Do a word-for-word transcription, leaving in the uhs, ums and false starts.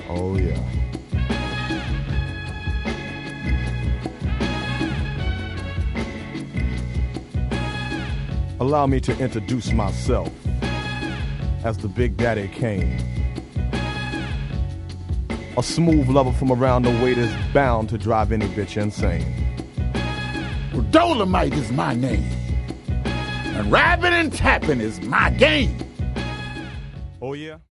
Oh, yeah. Allow me to introduce myself as the Big Daddy Kane. A smooth lover from around the way that's bound to drive any bitch insane. Well, Dolomite is my name. And rapping and tapping is my game. Oh, yeah?